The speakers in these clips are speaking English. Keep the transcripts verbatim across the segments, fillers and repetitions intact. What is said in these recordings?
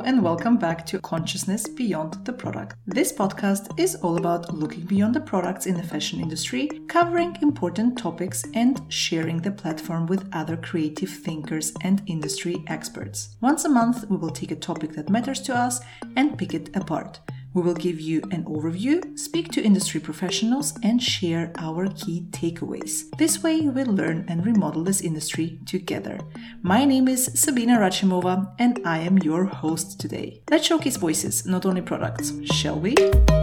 and welcome back to Consciousness Beyond the Product. This podcast is all about looking beyond the products in the fashion industry, covering important topics and sharing the platform with other creative thinkers and industry experts. Once a month, we will take a topic that matters to us and pick it apart. We will give you an overview, speak to industry professionals, and share our key takeaways. This way, we'll learn and remodel this industry together. My name is Sabina Rachimova, and I am your host today. Let's showcase voices, not only products, shall we?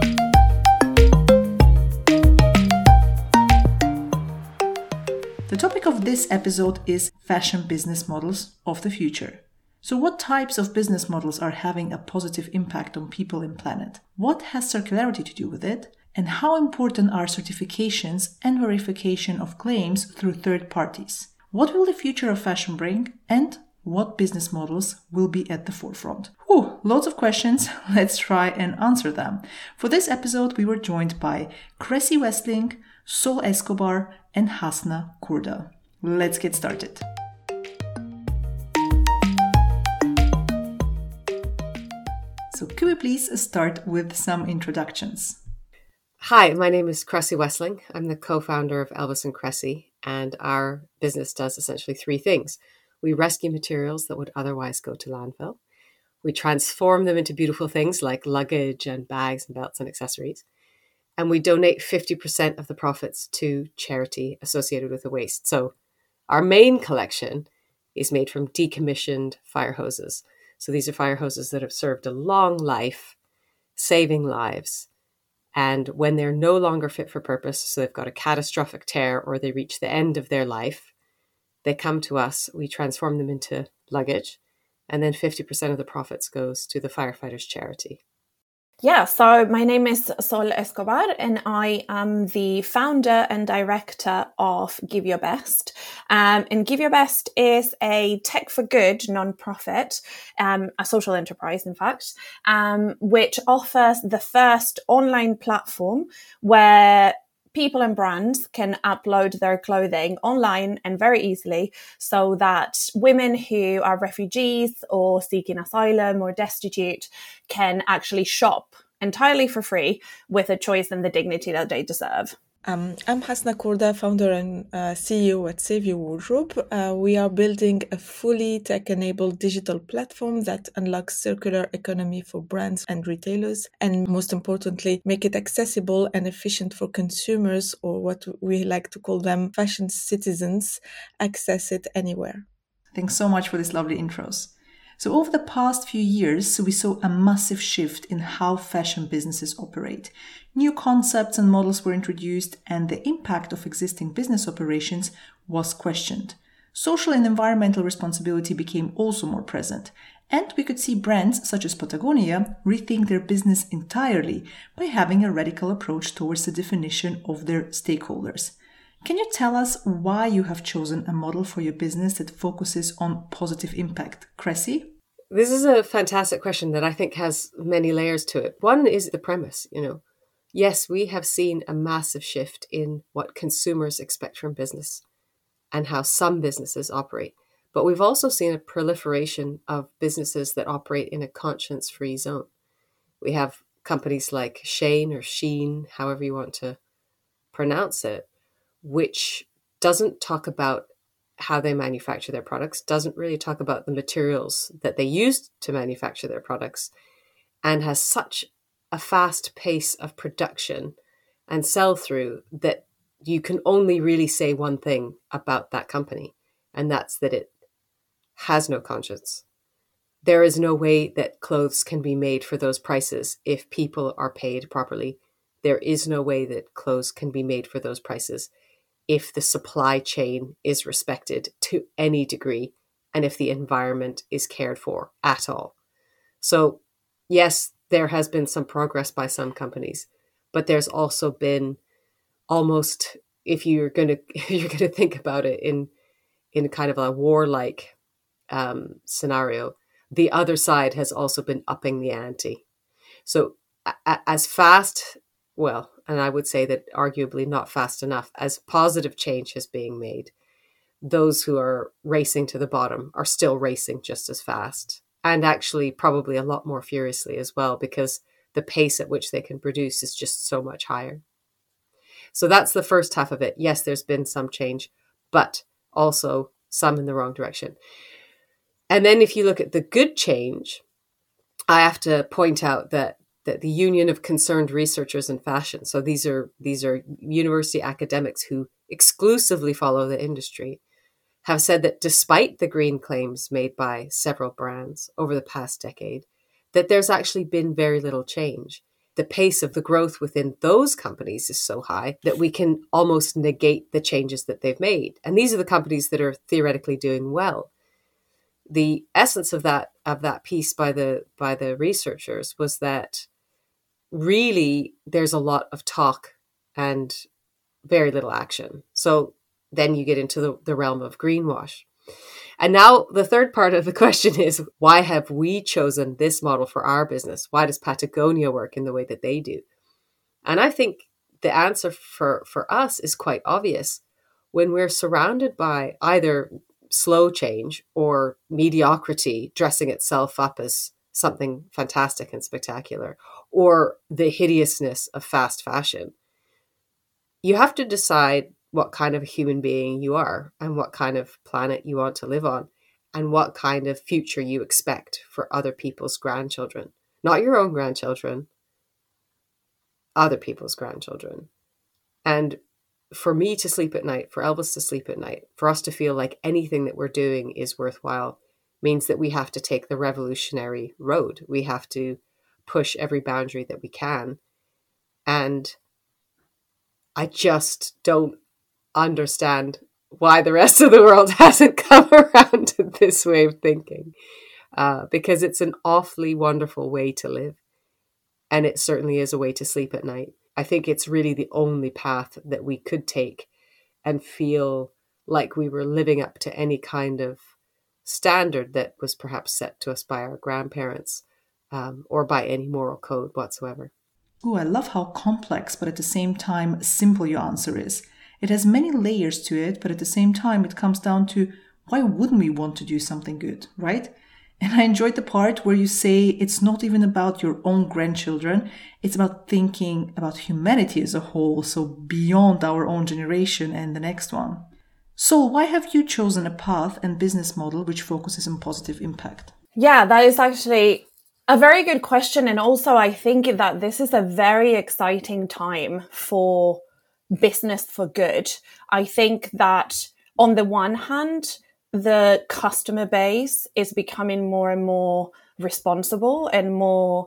The topic of this episode is fashion business models of the future. So what types of business models are having a positive impact on people and planet? What has circularity to do with it? And how important are certifications and verification of claims through third parties? What will the future of fashion bring? And what business models will be at the forefront? Whew, loads of questions. Let's try and answer them. For this episode, we were joined by Cressy Westling, Sol Escobar, and Hasna Kurda. Let's get started. So could we please start with some introductions? Hi, my name is Cressy Westling. I'm the co-founder of Elvis and Cressy, and our business does essentially three things. We rescue materials that would otherwise go to landfill. We transform them into beautiful things like luggage and bags and belts and accessories. And we donate fifty percent of the profits to charity associated with the waste. So our main collection is made from decommissioned fire hoses. So these are fire hoses that have served a long life, saving lives. And when they're no longer fit for purpose, so they've got a catastrophic tear or they reach the end of their life, they come to us, we transform them into luggage, and then fifty percent of the profits goes to the firefighters' charity. Yeah, so my name is Sol Escobar and I am the founder and director of Give Your Best. Um, and Give Your Best is a tech for good nonprofit, um, a social enterprise, in fact, um, which offers the first online platform where people and brands can upload their clothing online and very easily so that women who are refugees or seeking asylum or destitute can actually shop entirely for free with a choice and the dignity that they deserve. Um, I'm Hasna Kurda, founder and uh, C E O at Save Your Wardrobe. Uh, we are building a fully tech-enabled digital platform that unlocks circular economy for brands and retailers, and most importantly, make it accessible and efficient for consumers, or what we like to call them, fashion citizens, access it anywhere. Thanks so much for these lovely intros. So over the past few years, we saw a massive shift in how fashion businesses operate. New concepts and models were introduced, and the impact of existing business operations was questioned. Social and environmental responsibility became also more present, and we could see brands such as Patagonia rethink their business entirely by having a radical approach towards the definition of their stakeholders. Can you tell us why you have chosen a model for your business that focuses on positive impact? Cressy? This is a fantastic question that I think has many layers to it. One is the premise, you know. Yes, we have seen a massive shift in what consumers expect from business and how some businesses operate. But we've also seen a proliferation of businesses that operate in a conscience-free zone. We have companies like Shane or Sheen, however you want to pronounce it, which doesn't talk about how they manufacture their products, doesn't really talk about the materials that they use to manufacture their products, and has such a fast pace of production and sell-through that you can only really say one thing about that company, and that's that it has no conscience. There is no way that clothes can be made for those prices if people are paid properly. There is no way that clothes can be made for those prices if the supply chain is respected to any degree and if the environment is cared for at all. So yes, there has been some progress by some companies, but there's also been almost, if you're going to you're going to think about it in in kind of a warlike um, scenario, the other side has also been upping the ante. So a- as fast, well, and I would say that arguably not fast enough, as positive change is being made, those who are racing to the bottom are still racing just as fast and actually probably a lot more furiously as well, because the pace at which they can produce is just so much higher. So that's the first half of it. Yes, there's been some change, but also some in the wrong direction. And then if you look at the good change, I have to point out that that the Union of Concerned Researchers in Fashion, so these are these are university academics who exclusively follow the industry, have said that despite the green claims made by several brands over the past decade, that there's actually been very little change. The pace of the growth within those companies is so high that we can almost negate the changes that they've made. And these are the companies that are theoretically doing well. The essence of that of that piece by the by the researchers was that really there's a lot of talk and very little action. So then you get into the, the realm of greenwash. And now the third part of the question is, why have we chosen this model for our business? Why does Patagonia work in the way that they do? And I think the answer for, for us is quite obvious. When we're surrounded by either slow change or mediocrity dressing itself up as something fantastic and spectacular, or the hideousness of fast fashion, you have to decide what kind of a human being you are and what kind of planet you want to live on and what kind of future you expect for other people's grandchildren. Not your own grandchildren, other people's grandchildren. And for me to sleep at night, for Elvis to sleep at night, for us to feel like anything that we're doing is worthwhile, means that we have to take the revolutionary road. We have to push every boundary that we can. And I just don't understand why the rest of the world hasn't come around to this way of thinking, uh, because it's an awfully wonderful way to live. And it certainly is a way to sleep at night. I think it's really the only path that we could take and feel like we were living up to any kind of standard that was perhaps set to us by our grandparents, um, or by any moral code whatsoever. Oh, I love how complex, but at the same time, simple your answer is. It has many layers to it, but at the same time, it comes down to why wouldn't we want to do something good, right? And I enjoyed the part where you say it's not even about your own grandchildren. It's about thinking about humanity as a whole, so beyond our own generation and the next one. So why have you chosen a path and business model which focuses on positive impact? Yeah, that is actually a very good question. And also, I think that this is a very exciting time for business for good. I think that on the one hand, the customer base is becoming more and more responsible and more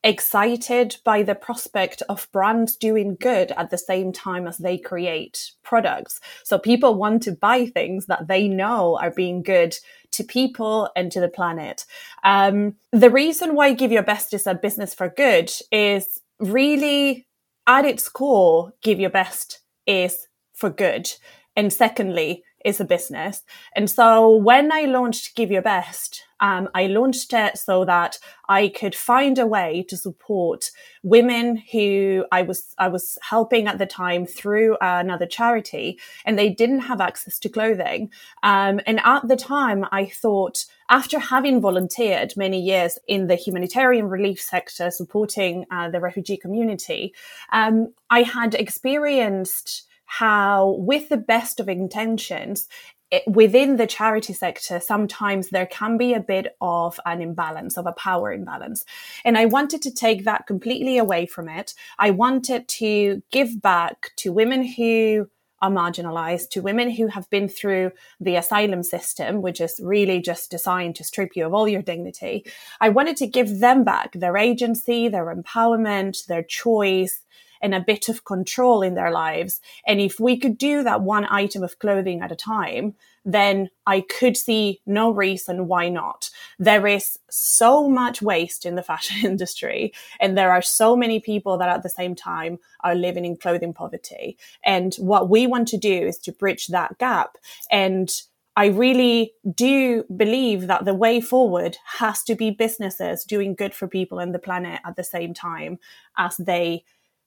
excited by the prospect of brands doing good at the same time as they create products. So people want to buy things that they know are being good to people and to the planet. Um, the reason why Give Your Best is a business for good is really at its core, Give Your Best is for good. And secondly, is a business. And so when I launched Give Your Best, um, I launched it so that I could find a way to support women who I was I was helping at the time through another charity, and they didn't have access to clothing. Um, and at the time, I thought, after having volunteered many years in the humanitarian relief sector, supporting uh, the refugee community, um, I had experienced how, with the best of intentions, it, within the charity sector, sometimes there can be a bit of an imbalance, of a power imbalance. And I wanted to take that completely away from it. I wanted to give back to women who are marginalized, to women who have been through the asylum system, which is really just designed to strip you of all your dignity. I wanted to give them back their agency, their empowerment, their choice, and a bit of control in their lives. And if we could do that one item of clothing at a time, then I could see no reason why not. There is so much waste in the fashion industry, and there are so many people that at the same time are living in clothing poverty. And what we want to do is to bridge that gap. And I really do believe that the way forward has to be businesses doing good for people and the planet at the same time as they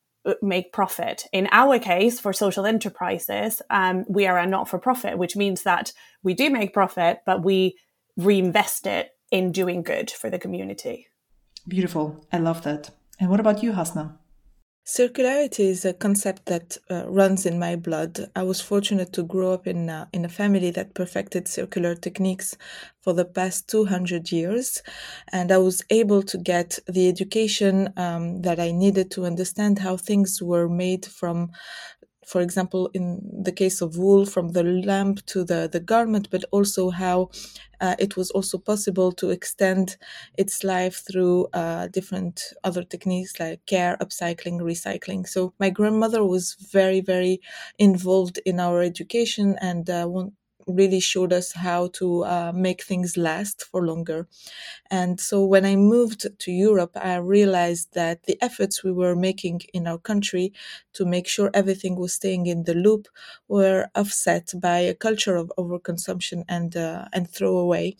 make profit. In our case, for social enterprises, um, we are a not-for-profit, which means that we do make profit, but we reinvest it in doing good for the community. Beautiful. I love that. And what about you, Hasna? Circularity is a concept that uh, runs in my blood. I was fortunate to grow up in uh, in a family that perfected circular techniques for the past two hundred years, and I was able to get the education um, that I needed to understand how things were made from, for example, in the case of wool, from the lamp to the, the garment, but also how uh, it was also possible to extend its life through uh, different other techniques like care, upcycling, recycling. So my grandmother was very, very involved in our education and uh, one, really showed us how to uh, make things last for longer. And so when I moved to Europe, I realized that the efforts we were making in our country to make sure everything was staying in the loop were offset by a culture of overconsumption and uh, and throwaway,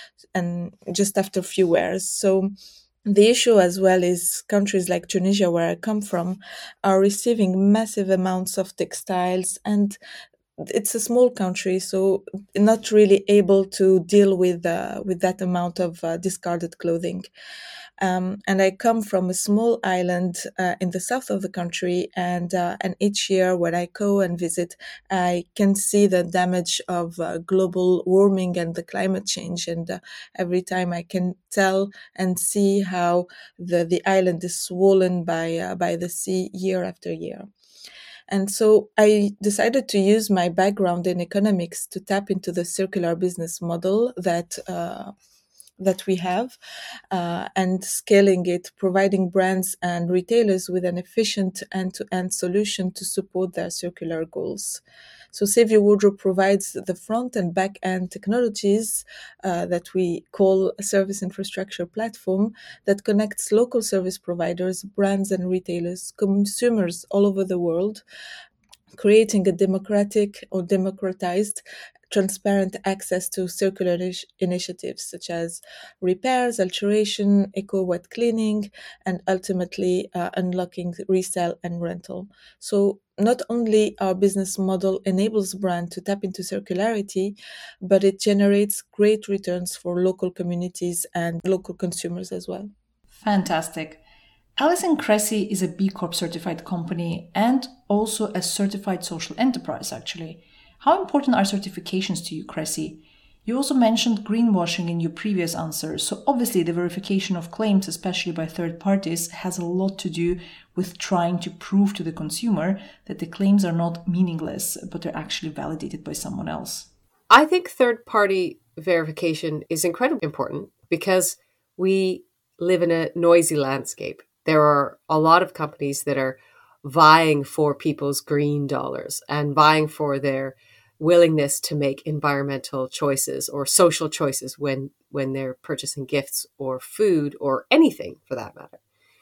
and just after a few wears. So the issue as well is countries like Tunisia, where I come from, are receiving massive amounts of textiles, and it's a small country, so not really able to deal with uh, with that amount of uh, discarded clothing. Um, and I come from a small island uh, in the south of the country, and uh, and each year when I go and visit, I can see the damage of uh, global warming and the climate change. And uh, every time I can tell and see how the, the island is swollen by uh, by the sea year after year. And so I decided to use my background in economics to tap into the circular business model that uh, that we have uh, and scaling it, providing brands and retailers with an efficient end-to-end solution to support their circular goals. So Save Your Wardrobe provides the front and back end technologies uh, that we call a service infrastructure platform that connects local service providers, brands and retailers, consumers all over the world, creating a democratic or democratized transparent access to circular initiatives such as repairs, alteration, eco-wet cleaning, and ultimately uh, unlocking resale and rental. So not only our business model enables brand to tap into circularity, but it generates great returns for local communities and local consumers as well. Fantastic. Alison Cressy is a B Corp certified company and also a certified social enterprise, actually. How important are certifications to you, Cressy? You also mentioned greenwashing in your previous answer, so obviously the verification of claims, especially by third parties, has a lot to do with trying to prove to the consumer that the claims are not meaningless, but they're actually validated by someone else. I think third-party verification is incredibly important because we live in a noisy landscape. There are a lot of companies that are vying for people's green dollars and vying for their willingness to make environmental choices or social choices when, when they're purchasing gifts or food or anything for that matter.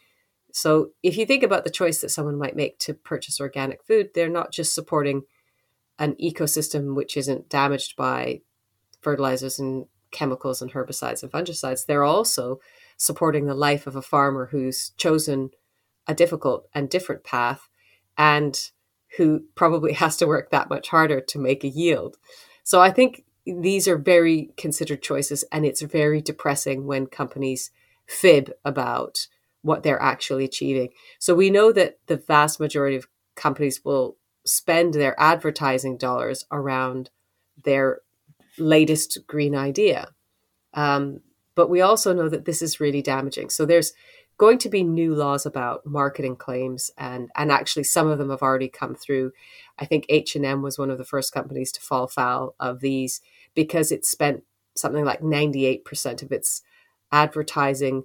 So if you think about the choice that someone might make to purchase organic food, they're not just supporting an ecosystem which isn't damaged by fertilizers and chemicals and herbicides and fungicides. They're also supporting the life of a farmer who's chosen a difficult and different path and who probably has to work that much harder to make a yield. So I think these are very considered choices, and it's very depressing when companies fib about what they're actually achieving. So we know that the vast majority of companies will spend their advertising dollars around their latest green idea. Um, but we also know that this is really damaging. So there's going to be new laws about marketing claims, and, and actually some of them have already come through. I think H and M was one of the first companies to fall foul of these because it spent something like ninety-eight percent of its advertising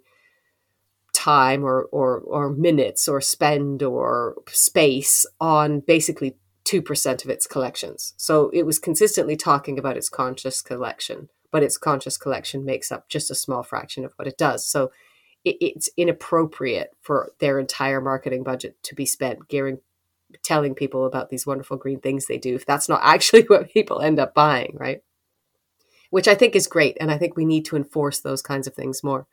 time or, or, or minutes or spend or space on basically two percent of its collections. So it was consistently talking about its conscious collection, but its conscious collection makes up just a small fraction of what it does. So it, it's inappropriate for their entire marketing budget to be spent gearing, telling people about these wonderful green things they do, if that's not actually what people end up buying, right? Which I think is great. And I think we need to enforce those kinds of things more.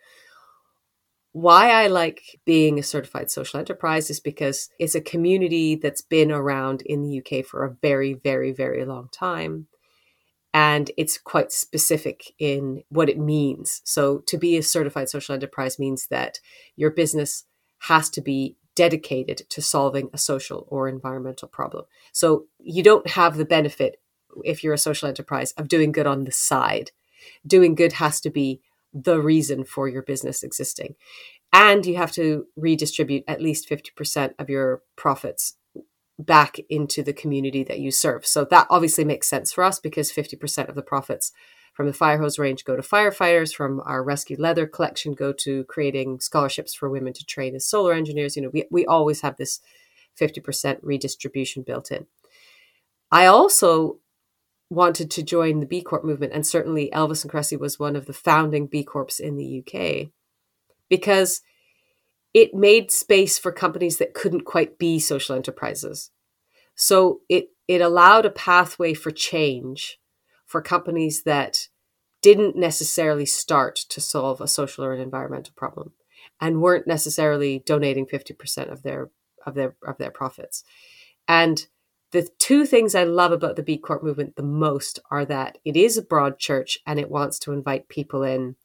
Why I like being a certified social enterprise is because it's a community that's been around in the U K for a very, very, very long time. And it's quite specific in what it means. So to be a certified social enterprise means that your business has to be dedicated to solving a social or environmental problem. So you don't have the benefit, if you're a social enterprise, of doing good on the side. Doing good has to be the reason for your business existing. And you have to redistribute at least fifty percent of your profits back into the community that you serve. So that obviously makes sense for us, because fifty percent of the profits from the fire hose range go to firefighters, from our rescue leather collection go to creating scholarships for women to train as solar engineers. You know, we, we always have this fifty percent redistribution built in. I also wanted to join the B Corp movement, and certainly Elvis and Cressy was one of the founding B Corps in the U K, because it made space for companies that couldn't quite be social enterprises. So it it allowed a pathway for change for companies that didn't necessarily start to solve a social or an environmental problem, and weren't necessarily donating fifty percent of their of their of their profits. And the two things I love about the B Corp movement the most are that it is a broad church, and it wants to invite people in,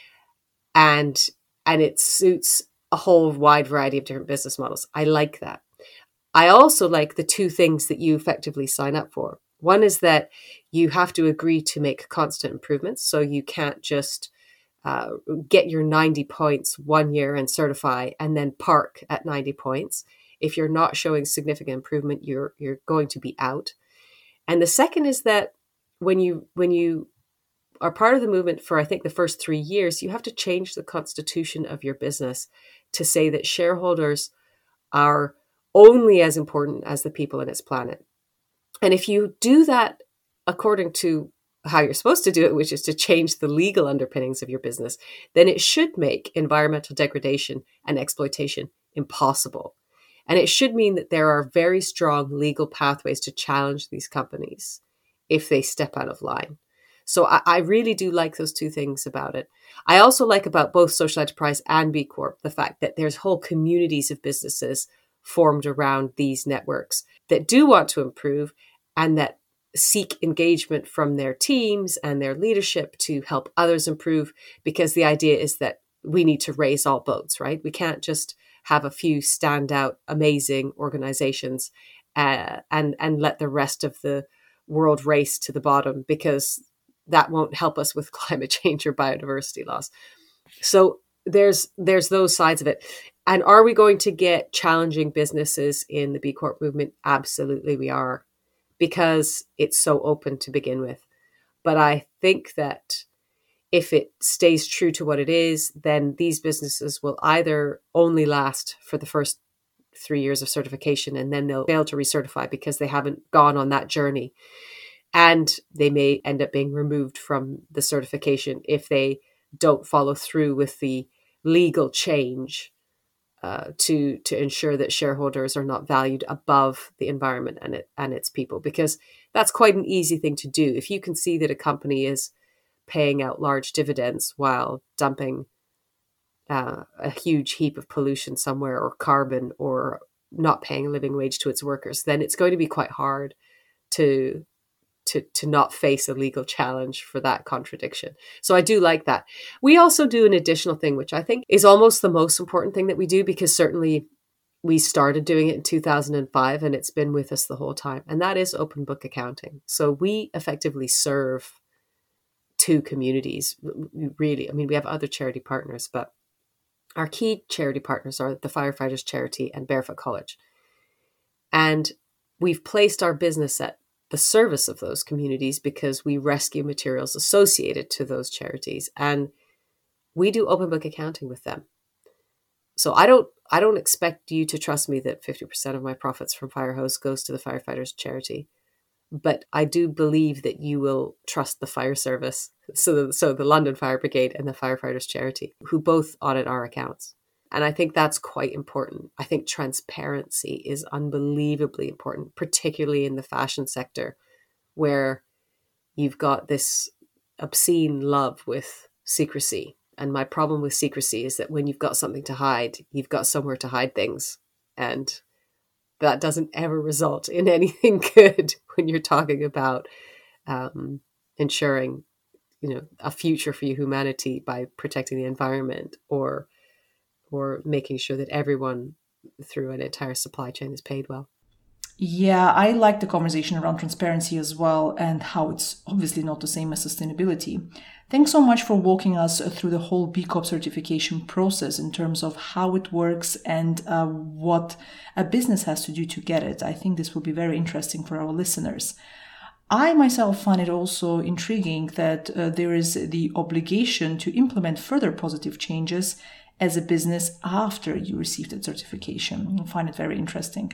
and and it suits a whole wide variety of different business models. I like that. I also like the two things that you effectively sign up for. One is that you have to agree to make constant improvements. So you can't just uh, get your ninety points one year and certify and then park at ninety points. If you're not showing significant improvement, you're you're going to be out. And the second is that when you when you are part of the movement for, I think, the first three years, you have to change the constitution of your business to say that shareholders are only as important as the people in its planet. And if you do that according to how you're supposed to do it, which is to change the legal underpinnings of your business, then it should make environmental degradation and exploitation impossible. And it should mean that there are very strong legal pathways to challenge these companies if they step out of line. So I, I really do like those two things about it. I also like about both social enterprise and B Corp the fact that there's whole communities of businesses formed around these networks that do want to improve, and that seek engagement from their teams and their leadership to help others improve, because the idea is that we need to raise all boats, right? We can't just have a few standout, amazing organizations uh, and, and let the rest of the world race to the bottom, because that won't help us with climate change or biodiversity loss. So there's there's those sides of it. And are we going to get challenging businesses in the B Corp movement? Absolutely we are, because it's so open to begin with. But I think that if it stays true to what it is, then these businesses will either only last for the first three years of certification, and then they'll fail to recertify because they haven't gone on that journey. And they may end up being removed from the certification if they don't follow through with the legal change uh, to to ensure that shareholders are not valued above the environment and it and its people, because that's quite an easy thing to do. If you can see that a company is paying out large dividends while dumping uh, a huge heap of pollution somewhere, or carbon, or not paying a living wage to its workers, then it's going to be quite hard to to to not face a legal challenge for that contradiction. So I do like that. We also do an additional thing, which I think is almost the most important thing that we do, because certainly we started doing it in two thousand five and it's been with us the whole time. And that is open book accounting. So we effectively serve two communities, really. I mean, we have other charity partners, but our key charity partners are the Firefighters Charity and Barefoot College. And we've placed our business at the service of those communities because we rescue materials associated to those charities, and we do open book accounting with them. So I don't I don't expect you to trust me that fifty percent of my profits from Firehose goes to the Firefighters Charity, but I do believe that you will trust the fire service, so the, so the London Fire Brigade and the Firefighters Charity, who both audit our accounts. And I think that's quite important. I think transparency is unbelievably important, particularly in the fashion sector, where you've got this obscene love with secrecy. And my problem with secrecy is that when you've got something to hide, you've got somewhere to hide things. And that doesn't ever result in anything good when you're talking about um, ensuring, you know, a future for humanity by protecting the environment, or or making sure that everyone through an entire supply chain is paid well. Yeah, I like the conversation around transparency as well, and how it's obviously not the same as sustainability. Thanks so much for walking us through the whole B Corp certification process in terms of how it works and uh, what a business has to do to get it. I think this will be very interesting for our listeners. I myself find it also intriguing that uh, there is the obligation to implement further positive changes as a business after you receive that certification. I find it very interesting.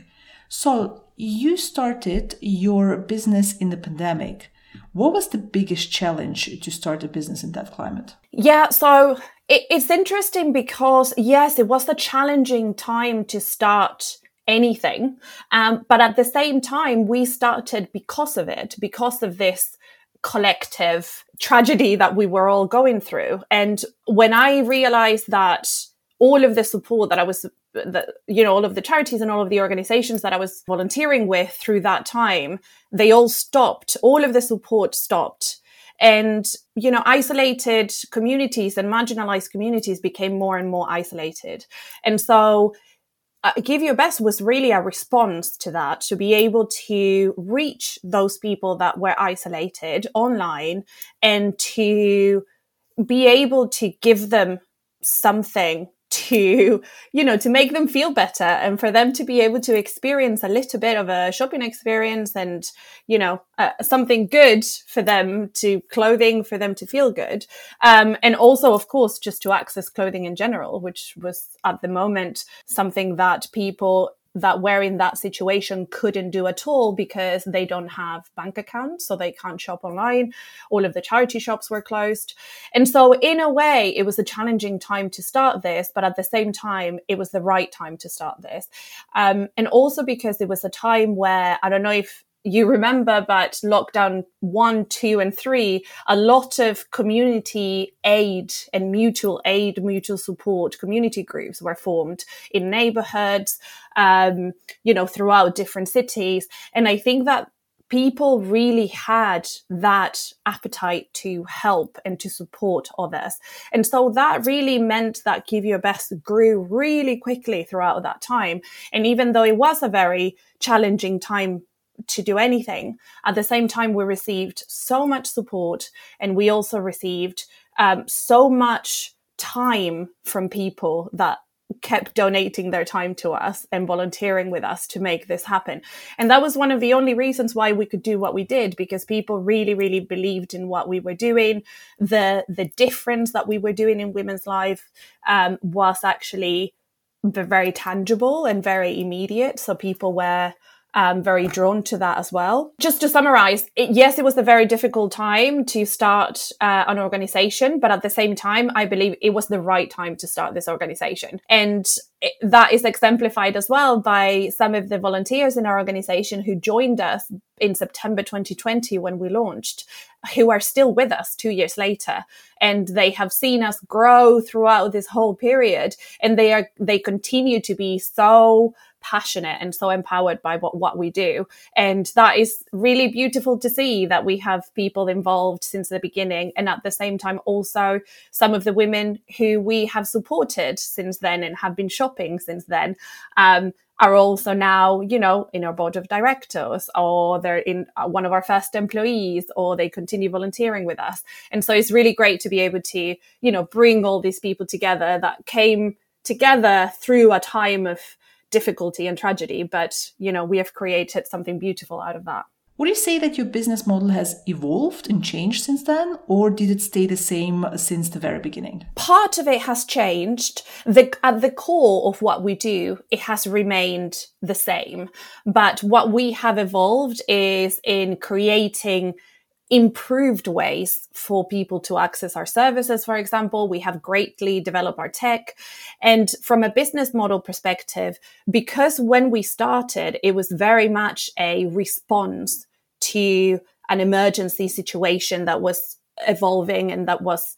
So you started your business in the pandemic. What was the biggest challenge to start a business in that climate? Yeah, so it, it's interesting because, yes, it was a challenging time to start anything. Um, but at the same time, we started because of it, because of this collective tragedy that we were all going through. And when I realized that all of the support that I was, that, you know, all of the charities and all of the organizations that I was volunteering with through that time, they all stopped. All of the support stopped. And, you know, isolated communities and marginalized communities became more and more isolated. And so uh, Give Your Best was really a response to that, to be able to reach those people that were isolated online and to be able to give them something to, you know, to make them feel better, and for them to be able to experience a little bit of a shopping experience and, you know, uh, something good for them, to clothing for them to feel good. Um, and also, of course, just to access clothing in general, which was at the moment something that people that were in that situation couldn't do at all because they don't have bank accounts, so they can't shop online. All of the charity shops were closed. And so in a way, it was a challenging time to start this, but at the same time, it was the right time to start this. Um, and also because it was a time where, I don't know if you remember, but lockdown one, two, and three, a lot of community aid and mutual aid, mutual support community groups were formed in neighborhoods, um, you know, throughout different cities. And I think that people really had that appetite to help and to support others. And so that really meant that Give Your Best grew really quickly throughout that time. And even though it was a very challenging time to do anything, at the same time, we received so much support, and we also received um, so much time from people that kept donating their time to us and volunteering with us to make this happen. And that was one of the only reasons why we could do what we did, because people really, really believed in what we were doing. The the difference that we were doing in women's life um, was actually very tangible and very immediate. So people were Um, very drawn to that as well. Just to summarize, it, yes, it was a very difficult time to start uh, an organization, but at the same time, I believe it was the right time to start this organization. And it, that is exemplified as well by some of the volunteers in our organization who joined us in September twenty twenty when we launched, who are still with us two years later. And they have seen us grow throughout this whole period. And they are, they continue to be so passionate and so empowered by what, what we do. And that is really beautiful to see, that we have people involved since the beginning. And at the same time, also some of the women who we have supported since then and have been shopping since then, um, are also now, you know, in our board of directors, or they're in one of our first employees, or they continue volunteering with us. And so it's really great to be able to, you know, bring all these people together that came together through a time of difficulty and tragedy. But, you know, we have created something beautiful out of that. Would you say that your business model has evolved and changed since then, or did it stay the same since the very beginning? Part of it has changed. The, at the core of what we do, it has remained the same. But what we have evolved is in creating improved ways for people to access our services. For example, we have greatly developed our tech. And from a business model perspective, because when we started, it was very much a response to an emergency situation that was evolving and that was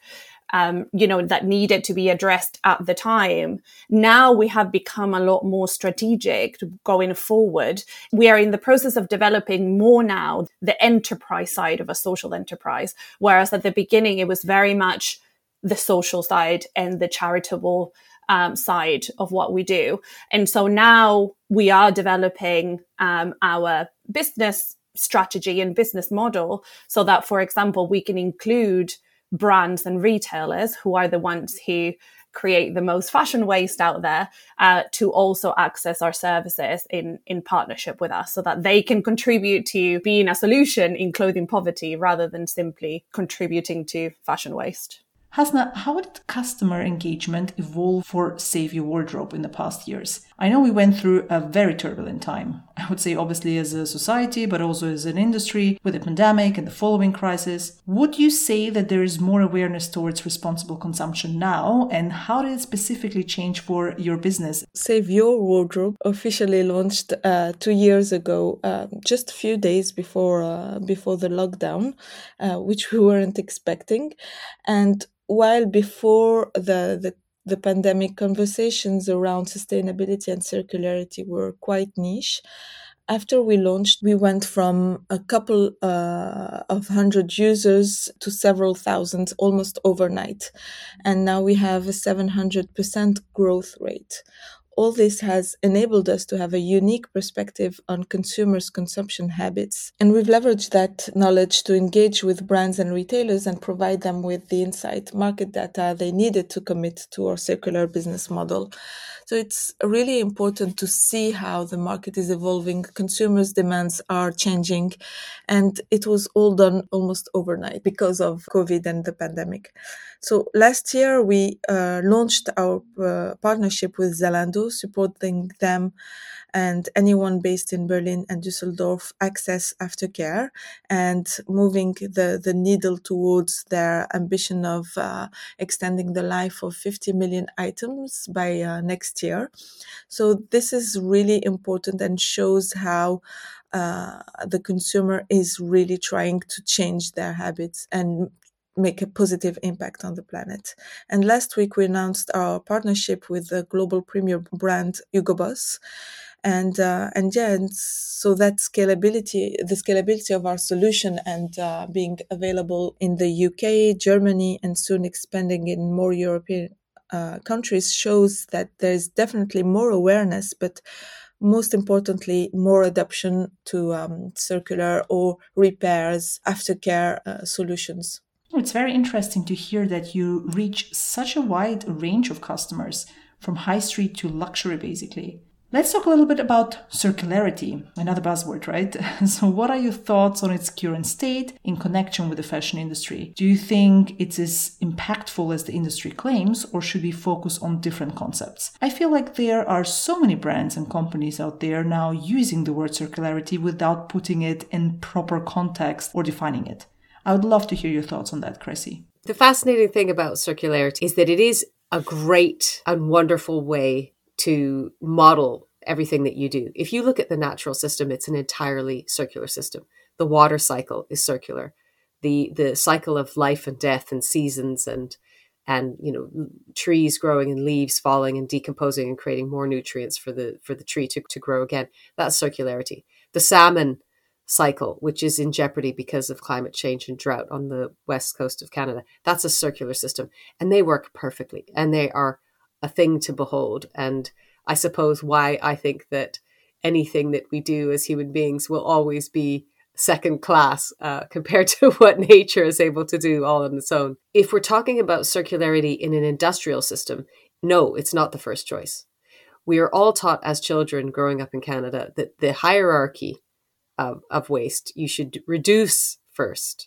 um, you know, that needed to be addressed at the time. Now we have become a lot more strategic going forward. We are in the process of developing more now the enterprise side of a social enterprise, whereas at the beginning it was very much the social side and the charitable um, side of what we do. And so now we are developing um, our business strategy and business model so that, for example, we can include brands and retailers who are the ones who create the most fashion waste out there uh, to also access our services in, in partnership with us so that they can contribute to being a solution in clothing poverty rather than simply contributing to fashion waste. Hasna, how did customer engagement evolve for Save Your Wardrobe in the past years? I know we went through a very turbulent time. I would say obviously as a society, but also as an industry with the pandemic and the following crisis. Would you say that there is more awareness towards responsible consumption now? And how did it specifically change for your business? Save Your Wardrobe officially launched uh, two years ago, uh, just a few days before uh, before the lockdown, uh, which we weren't expecting. And while before the, the the pandemic, conversations around sustainability and circularity were quite niche, after we launched, we went from a couple uh, of hundred users to several thousand almost overnight. And now we have a seven hundred percent growth rate. All this has enabled us to have a unique perspective on consumers' consumption habits. And we've leveraged that knowledge to engage with brands and retailers and provide them with the insight market data they needed to commit to our circular business model. So it's really important to see how the market is evolving. Consumers' demands are changing, and it was all done almost overnight because of COVID and the pandemic. So last year, we uh, launched our uh, partnership with Zalando, supporting them and anyone based in Berlin and Düsseldorf access aftercare and moving the, the needle towards their ambition of uh, extending the life of fifty million items by uh, next year. So this is really important and shows how uh, the consumer is really trying to change their habits and make a positive impact on the planet. And last week, we announced our partnership with the global premier brand Hugo Boss. And uh, and yeah, and so that scalability, the scalability of our solution and uh, being available in the U K, Germany, and soon expanding in more European uh, countries shows that there's definitely more awareness, but most importantly, more adoption to um, circular or repairs, aftercare uh, solutions. It's very interesting to hear that you reach such a wide range of customers, from high street to luxury, basically. Let's talk a little bit about circularity, another buzzword, right? So what are your thoughts on its current state in connection with the fashion industry? Do you think it's as impactful as the industry claims, or should we focus on different concepts? I feel like there are so many brands and companies out there now using the word circularity without putting it in proper context or defining it. I would love to hear your thoughts on that, Cressy. The fascinating thing about circularity is that it is a great and wonderful way to model everything that you do. If you look at the natural system, it's an entirely circular system. The water cycle is circular. The the cycle of life and death and seasons and and you know trees growing and leaves falling and decomposing and creating more nutrients for the for the tree to, to grow again. That's circularity. The salmon cycle, which is in jeopardy because of climate change and drought on the west coast of Canada, that's a circular system, and they work perfectly, and they are a thing to behold. And I suppose why I think that anything that we do as human beings will always be second class uh, compared to what nature is able to do all on its own. If we're talking about circularity in an industrial system, no, it's not the first choice. We are all taught as children growing up in Canada that the hierarchy of, of waste, you should reduce first,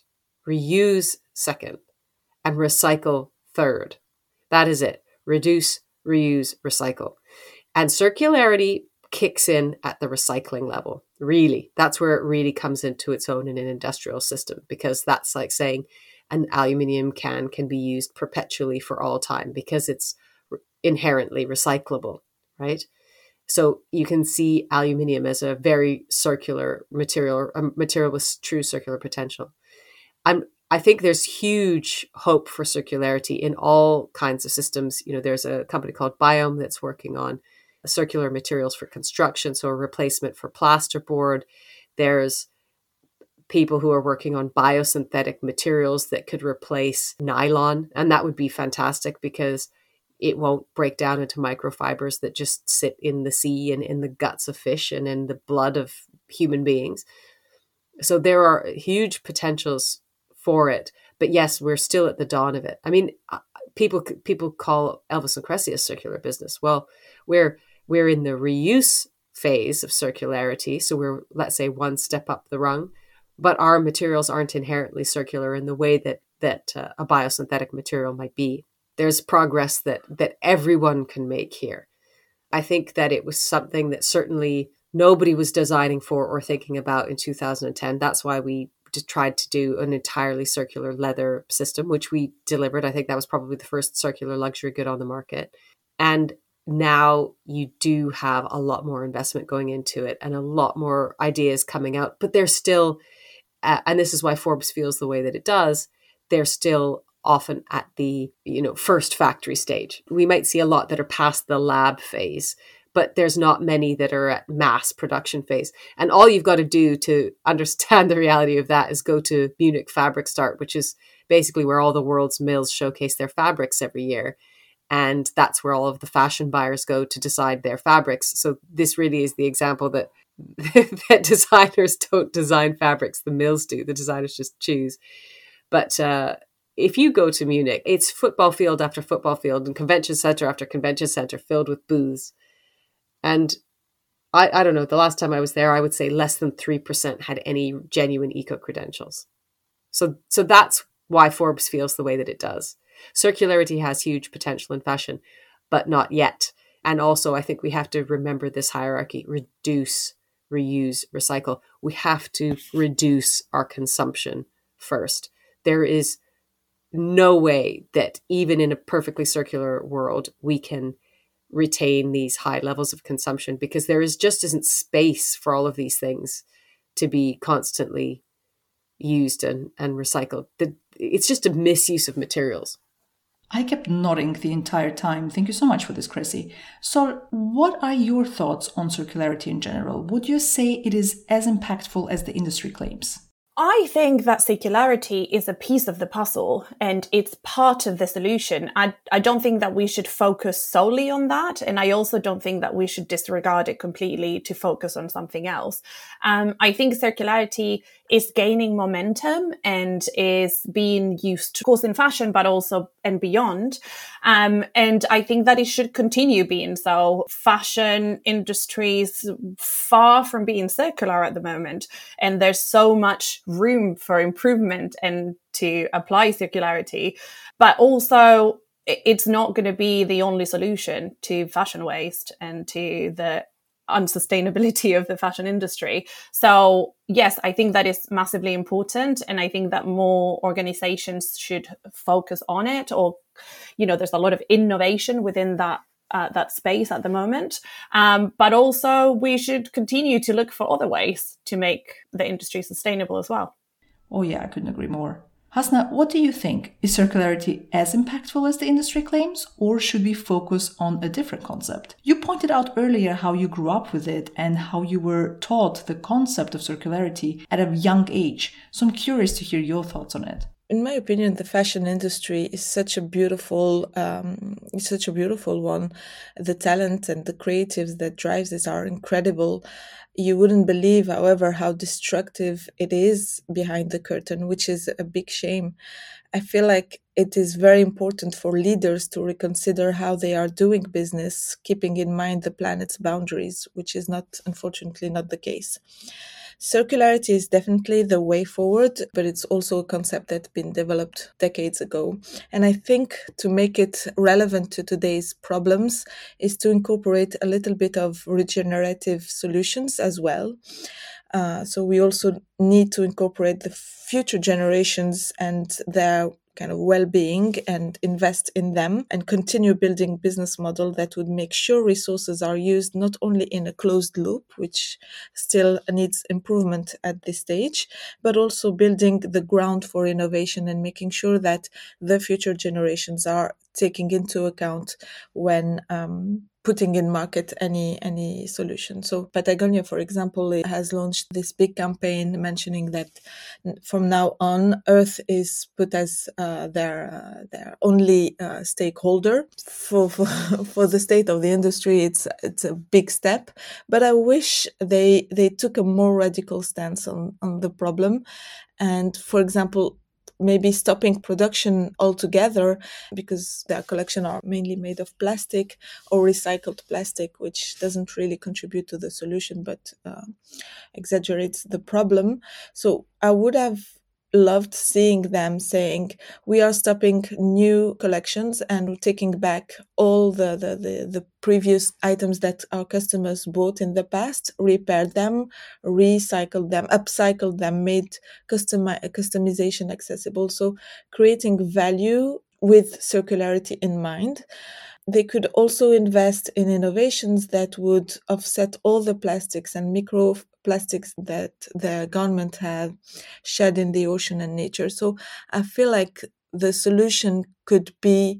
reuse second, and recycle third. That is it. Reduce, reuse, recycle. And circularity kicks in at the recycling level. Really, that's where it really comes into its own in an industrial system, because that's like saying an aluminium can can be used perpetually for all time because it's inherently recyclable, right? So you can see aluminium as a very circular material, a material with true circular potential. I'm I think there's huge hope for circularity in all kinds of systems. You know, there's a company called Biome that's working on circular materials for construction, so a replacement for plasterboard. There's people who are working on biosynthetic materials that could replace nylon, and that would be fantastic because it won't break down into microfibers that just sit in the sea and in the guts of fish and in the blood of human beings. So there are huge potentials for it. But yes, we're still at the dawn of it. I mean, people people call Elvis and Cressy a circular business. Well, we're we're in the reuse phase of circularity. So we're, let's say, one step up the rung. But our materials aren't inherently circular in the way that that uh, a biosynthetic material might be. There's progress that that everyone can make here. I think that it was something that certainly nobody was designing for or thinking about in two thousand ten. That's why we just tried to do an entirely circular leather system, which we delivered. I think that was probably the first circular luxury good on the market. And now you do have a lot more investment going into it and a lot more ideas coming out, but they're still, uh, and this is why Forbes feels the way that it does, they're still often at the, you know, first factory stage. We might see a lot that are past the lab phase, but there's not many that are at mass production phase. And all you've got to do to understand the reality of that is go to Munich Fabric Start, which is basically where all the world's mills showcase their fabrics every year. And that's where all of the fashion buyers go to decide their fabrics. So this really is the example that that designers don't design fabrics, the mills do. The designers just choose. But uh, if you go to Munich, it's football field after football field and convention center after convention center filled with booths. And I, I don't know, the last time I was there, I would say less than three percent had any genuine eco credentials. So, so that's why Forbes feels the way that it does. Circularity has huge potential in fashion, but not yet. And also, I think we have to remember this hierarchy: reduce, reuse, recycle. We have to reduce our consumption first. There is no way that even in a perfectly circular world, we can retain these high levels of consumption, because there is just isn't space for all of these things to be constantly used and, and recycled. The, it's just a misuse of materials. I kept nodding the entire time. Thank you so much for this, Cressy. So what are your thoughts on circularity in general? Would you say it is as impactful as the industry claims? I think that circularity is a piece of the puzzle and it's part of the solution. I, I don't think that we should focus solely on that. And I also don't think that we should disregard it completely to focus on something else. Um, I think circularity is gaining momentum and is being used, of course, in fashion, but also and beyond. Um, and I think that it should continue being so. Fashion industry is far from being circular at the moment. And there's so much room for improvement and to apply circularity. But also, it's not going to be the only solution to fashion waste and to the unsustainability of the fashion industry. So yes, I think that is massively important. And I think that more organizations should focus on it, or, you know, there's a lot of innovation within that uh, that space at the moment. Um, but also we should continue to look for other ways to make the industry sustainable as well. Oh yeah, I couldn't agree more. Hasna, what do you think? Is circularity as impactful as the industry claims, or should we focus on a different concept? You pointed out earlier how you grew up with it and how you were taught the concept of circularity at a young age. So I'm curious to hear your thoughts on it. In my opinion, the fashion industry is such a beautiful, um, it's such a beautiful one. The talent and the creatives that drives it are incredible. You wouldn't believe, however, how destructive it is behind the curtain, which is a big shame. I feel like it is very important for leaders to reconsider how they are doing business, keeping in mind the planet's boundaries, which is not, unfortunately, not the case. Circularity is definitely the way forward, but it's also a concept that's been developed decades ago. And I think to make it relevant to today's problems is to incorporate a little bit of regenerative solutions as well. Uh, so we also need to incorporate the future generations and their kind of well-being and invest in them and continue building business model that would make sure resources are used not only in a closed loop, which still needs improvement at this stage, but also building the ground for innovation and making sure that the future generations are taking into account when um, putting in market any any solution. So Patagonia, for example, has launched this big campaign mentioning that from now on, Earth is put as uh, their uh, their only uh, stakeholder. For, for for the state of the industry, it's it's a big step. But I wish they they took a more radical stance on on the problem, and for example, maybe stopping production altogether because their collection are mainly made of plastic or recycled plastic, which doesn't really contribute to the solution, but uh, exaggerates the problem. So I would have loved seeing them saying, we are stopping new collections and taking back all the, the, the, the previous items that our customers bought in the past, repaired them, recycled them, upcycled them, made custom, customization accessible. So creating value with circularity in mind. They could also invest in innovations that would offset all the plastics and microplastics that the government have shed in the ocean and nature. So I feel like the solution could be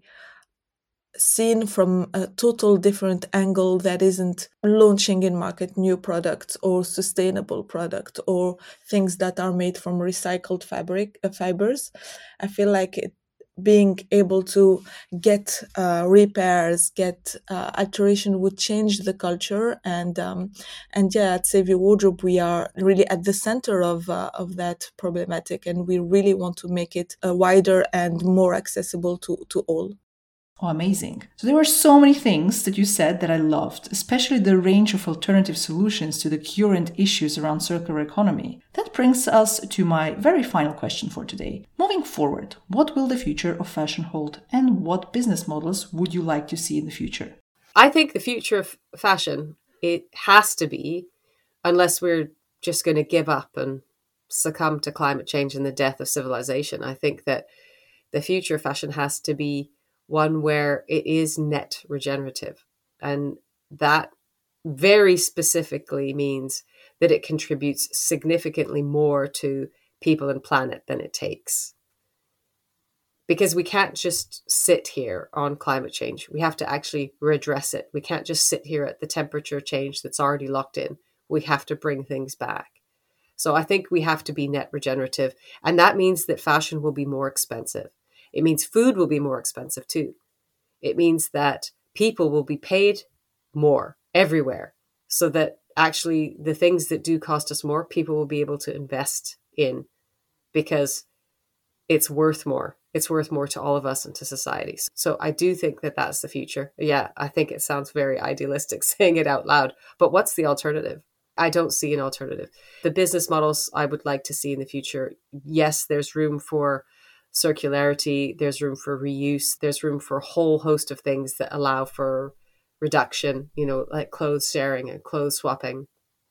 seen from a total different angle that isn't launching in market new products or sustainable product or things that are made from recycled fabric uh, fibers. I feel like it being able to get uh, repairs, get uh, alteration would change the culture. And um, and yeah, at Save Your Wardrobe, we are really at the center of uh, of that problematic, and we really want to make it uh, wider and more accessible to, to all. Oh, amazing. So there were so many things that you said that I loved, especially the range of alternative solutions to the current issues around circular economy. That brings us to my very final question for today. Moving forward, what will the future of fashion hold, and what business models would you like to see in the future? I think the future of fashion, it has to be, unless we're just going to give up and succumb to climate change and the death of civilization, I think that the future of fashion has to be one where it is net regenerative. And that very specifically means that it contributes significantly more to people and planet than it takes. Because we can't just sit here on climate change. We have to actually redress it. We can't just sit here at the temperature change that's already locked in. We have to bring things back. So I think we have to be net regenerative. And that means that fashion will be more expensive. It means food will be more expensive too. It means that people will be paid more everywhere, so that actually the things that do cost us more, people will be able to invest in because it's worth more. It's worth more to all of us and to societies. So I do think that that's the future. Yeah, I think it sounds very idealistic saying it out loud, but what's the alternative? I don't see an alternative. The business models I would like to see in the future, yes, there's room for circularity, there's room for reuse, there's room for a whole host of things that allow for reduction, you know, like clothes sharing and clothes swapping.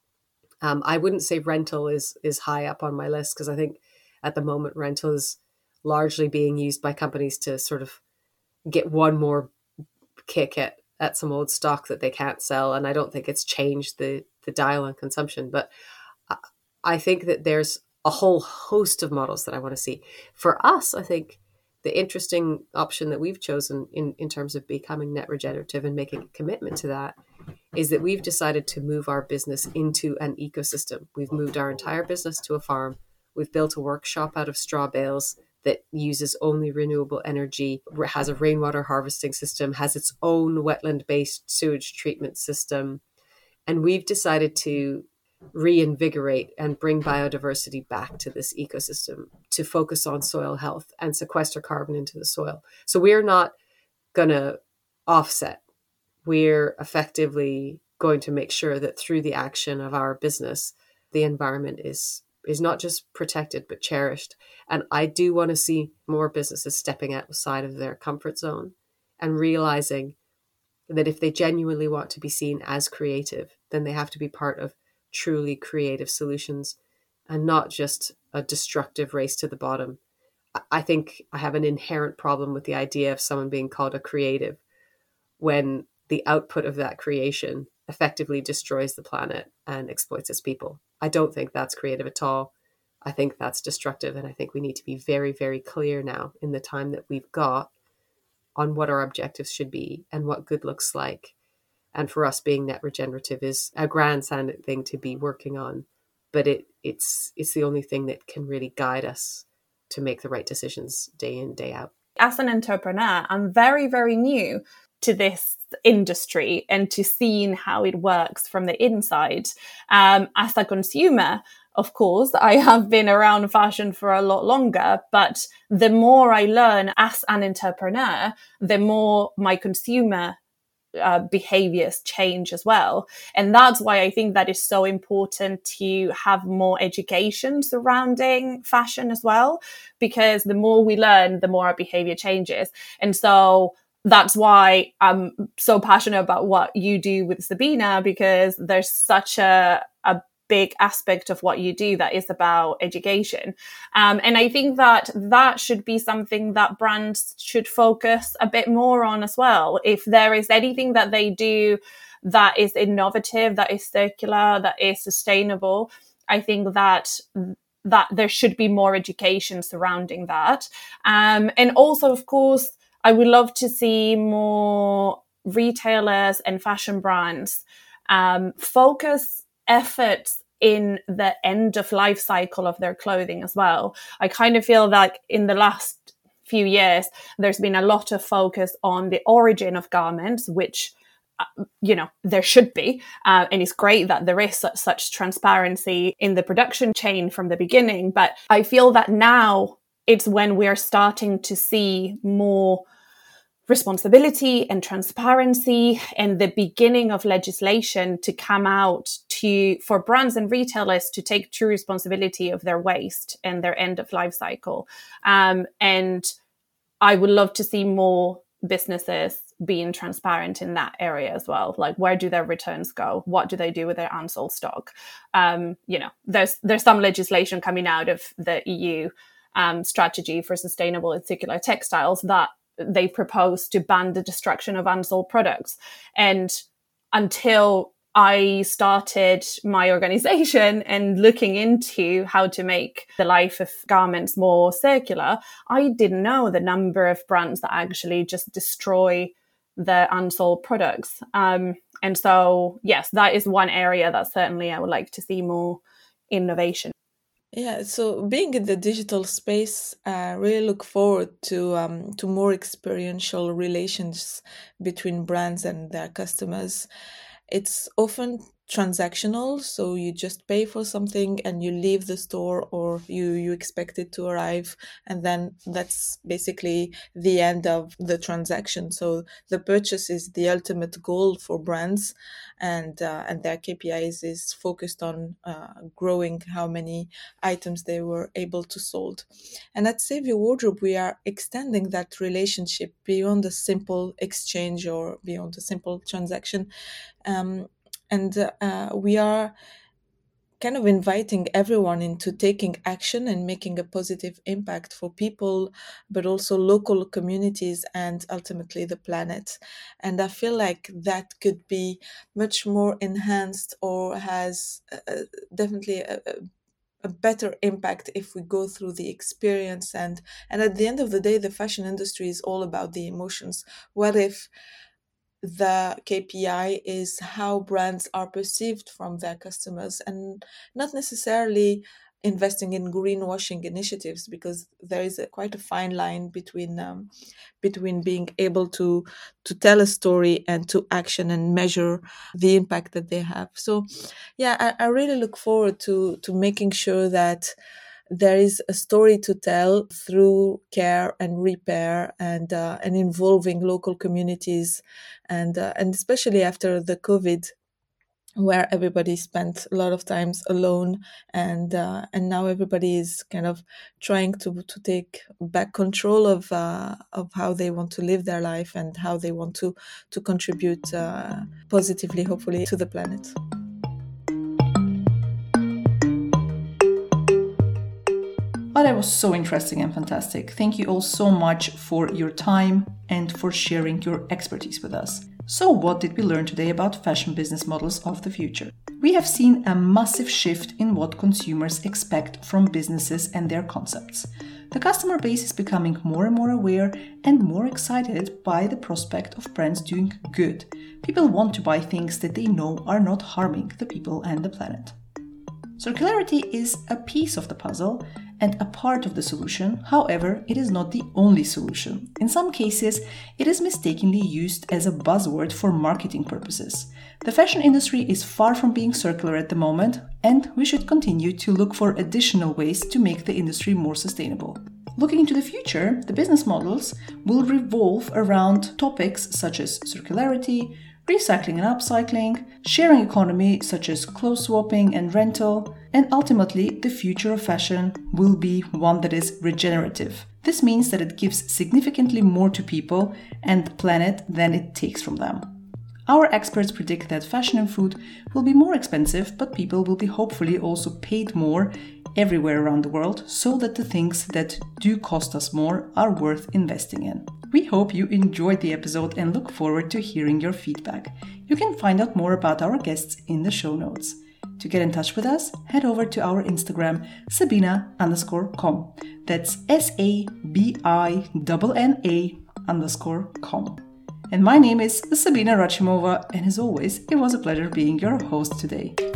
Um, I wouldn't say rental is is high up on my list, because I think at the moment rental is largely being used by companies to sort of get one more kick at, at some old stock that they can't sell. And I don't think it's changed the, the dial on consumption. But I, I think that there's a whole host of models that I want to see. For us, I think the interesting option that we've chosen in, in terms of becoming net regenerative and making a commitment to that is that we've decided to move our business into an ecosystem. We've moved our entire business to a farm. We've built a workshop out of straw bales that uses only renewable energy, has a rainwater harvesting system, has its own wetland-based sewage treatment system. And we've decided to reinvigorate and bring biodiversity back to this ecosystem, to focus on soil health and sequester carbon into the soil. So we're not going to offset. We're effectively going to make sure that through the action of our business, the environment is is not just protected, but cherished. And I do want to see more businesses stepping outside of their comfort zone and realizing that if they genuinely want to be seen as creative, then they have to be part of truly creative solutions and not just a destructive race to the bottom. I think I have an inherent problem with the idea of someone being called a creative when the output of that creation effectively destroys the planet and exploits its people. I don't think that's creative at all. I think that's destructive. And I think we need to be very, very clear now in the time that we've got on what our objectives should be and what good looks like. And for us, being net regenerative is a grand-sounding thing to be working on, but it it's it's the only thing that can really guide us to make the right decisions day in, day out. As an entrepreneur, I'm very, very new to this industry and to seeing how it works from the inside. Um, as a consumer, of course, I have been around fashion for a lot longer, but the more I learn as an entrepreneur, the more my consumer uh, behaviors change as well. And that's why I think that is so important to have more education surrounding fashion as well, because the more we learn, the more our behavior changes. And so that's why I'm so passionate about what you do with Sabina, because there's such a, a big aspect of what you do that is about education. Um, and I think that that should be something that brands should focus a bit more on as well. If there is anything that they do that is innovative, that is circular, that is sustainable, I think that that there should be more education surrounding that. Um, and also, of course, I would love to see more retailers and fashion brands um, focus efforts in the end of life cycle of their clothing as well. I kind of feel like in the last few years, there's been a lot of focus on the origin of garments, which, uh, you know, there should be. Uh, and it's great that there is such, such transparency in the production chain from the beginning. But I feel that now it's when we're starting to see more responsibility and transparency and the beginning of legislation to come out to for brands and retailers to take true responsibility of their waste and their end of life cycle. Um, and I would love to see more businesses being transparent in that area as well. Like, where do their returns go? What do they do with their unsold stock? Um, you know, there's there's some legislation coming out of the E U um, strategy for sustainable and circular textiles that they propose to ban the destruction of unsold products. And until I started my organization and looking into how to make the life of garments more circular, I didn't know the number of brands that actually just destroy the unsold products. Um, and so, yes, that is one area that certainly I would like to see more innovation. Yeah, so being in the digital space, I uh, really look forward to um, to more experiential relations between brands and their customers. It's often transactional, so you just pay for something and you leave the store, or you, you expect it to arrive, and then that's basically the end of the transaction. So the purchase is the ultimate goal for brands, and uh, and their K P Is is focused on uh, growing how many items they were able to sold. And at Save Your Wardrobe, we are extending that relationship beyond a simple exchange or beyond a simple transaction. Um, and uh, we are kind of inviting everyone into taking action and making a positive impact for people, but also local communities and ultimately the planet. And I feel like that could be much more enhanced, or has uh, definitely a, a better impact if we go through the experience. And, and at the end of the day, the fashion industry is all about the emotions. What if the K P I is how brands are perceived from their customers, and not necessarily investing in greenwashing initiatives, because there is a, quite a fine line between um, between being able to to tell a story and to action and measure the impact that they have. So yeah, I, I really look forward to to making sure that there is a story to tell through care and repair, and uh, and involving local communities, and uh, and especially after the COVID, where everybody spent a lot of times alone, and uh, and now everybody is kind of trying to to take back control of uh, of how they want to live their life and how they want to to contribute uh, positively, hopefully, to the planet. I but it was so interesting and fantastic. Thank you all so much for your time and for sharing your expertise with us. So what did we learn today about fashion business models of the future? We have seen a massive shift in what consumers expect from businesses and their concepts. The customer base is becoming more and more aware and more excited by the prospect of brands doing good. People want to buy things that they know are not harming the people and the planet. Circularity is a piece of the puzzle and a part of the solution. However, it is not the only solution. In some cases, it is mistakenly used as a buzzword for marketing purposes. The fashion industry is far from being circular at the moment, and we should continue to look for additional ways to make the industry more sustainable. Looking into the future, the business models will revolve around topics such as circularity, recycling and upcycling, sharing economy such as clothes swapping and rental, and ultimately the future of fashion will be one that is regenerative. This means that it gives significantly more to people and the planet than it takes from them. Our experts predict that fashion and food will be more expensive, but people will be hopefully also paid more everywhere around the world, so that the things that do cost us more are worth investing in. We hope you enjoyed the episode and look forward to hearing your feedback. You can find out more about our guests in the show notes. To get in touch with us, head over to our Instagram, Sabina underscore com. That's S A B I N N A underscore com. And my name is Sabina Rachimova, and as always, it was a pleasure being your host today.